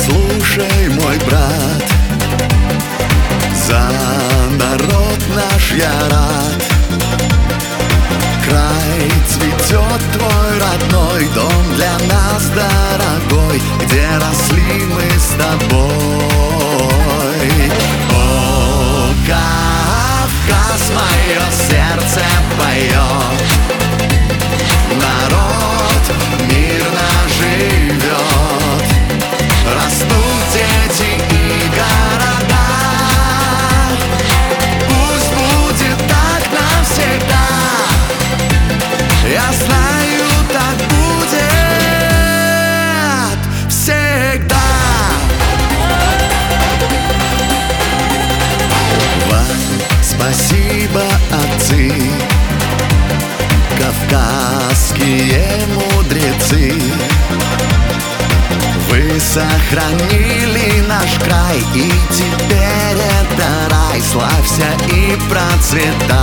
Послушай, мой брат, за народ наш я рад. Край цветет твой родной, дом для нас дорогой, где росли мы с тобой. О, Кавказ, мое сердце поет, народ мирно живет, растут дети и города. Пусть будет так навсегда, я знаю, так будет всегда. Вам спасибо, отцы, кавказские мудрецы. Вы сохранили наш край, и теперь это рай. Славься и процветай.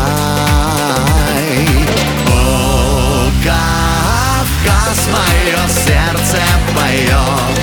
О, Кавказ, мое сердце поет,